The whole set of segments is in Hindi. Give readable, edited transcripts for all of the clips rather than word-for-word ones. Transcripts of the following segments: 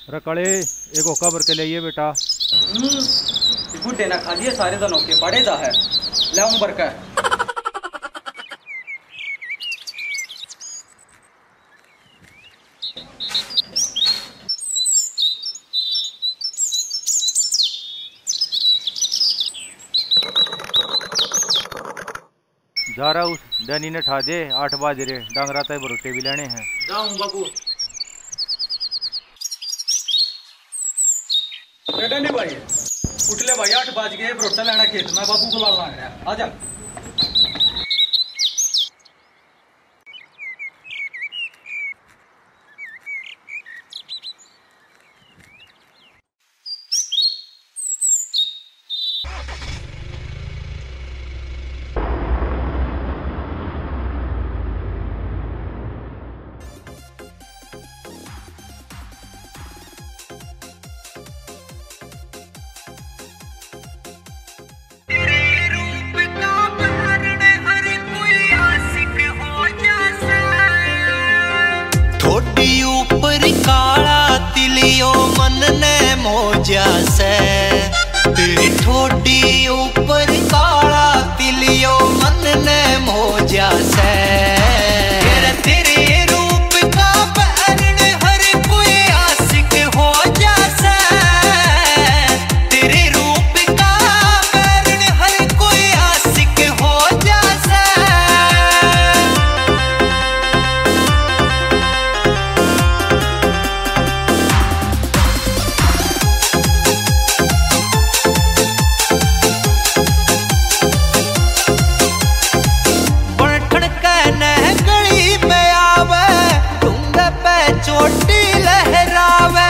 रकड़े एक होका भर के लिए बेटा। गुड्डे ना खा लिए सारे जनों के बड़े जा है ले भर का। जा रहा उस डैनी ने ठा दे 8 बज रहे डांगरा तय बरोटे भी लेने हैं। जाऊं बाबू डैनी भाई उठ ले भाई 8 बज गए बरोटा लेना खेत में बाबू को लाना है आजा। ऊपर काला तिलियो मन ने मोजा से तेरी ठोडी ऊपर काला तिलियो मन ने मोजा से तेरे रूप का बरन हर कोई आशिक हो जासे तेरे रूप का बरन हर कोई आशिक हो जासे। चोटी लहरावे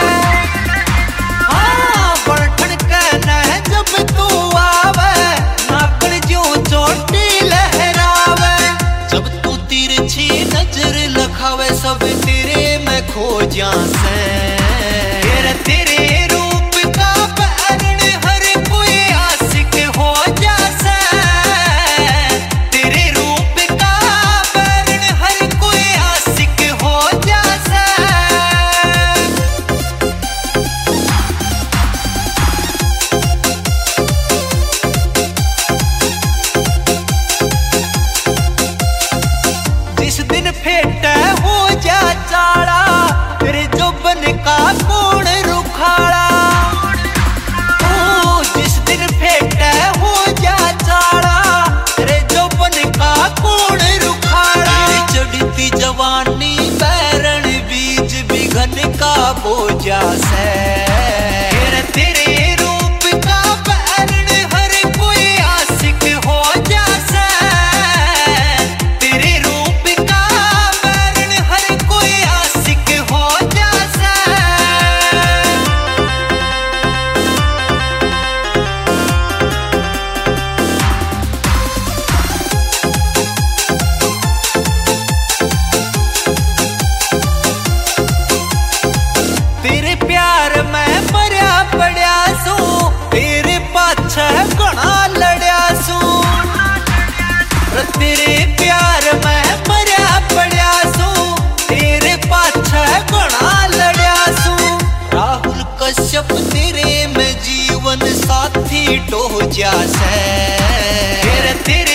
हाँ बढ़न कहना है जब तू आवे नाकड़ जो चोटी लहरावे जब तू तिरछी नजर लखावे सब तेरे में खो जा से तेरे रूप का बरन हर कोई आशिक हो जासे तेरे रूप का बरन हर कोई आशिक हो जासे। जिस दिन फेटा हो जा चाड़ा तेरे जोबन का कौन रुखाड़ा जिस दिन फेटा हो जा चाड़ा तेरे जोबन का कौन रुखाड़ा चढ़ती जवानी बैरण बीज बिघन का बोझा से तेरे रूप का बैरण हर कोई आशिक हो जासे तेरे रूप का बैरण हर कोई आशिक हो जासे। तेरे प्यार में मरिया पड़िया सू तेरे पाछे घना लड़िया सू तेरे प्यार में मरिया पड़िया सू तेरे पाछे घना लड़िया सू राहुल कश्यप तेरे में जीवन साथी टो जा से तेरे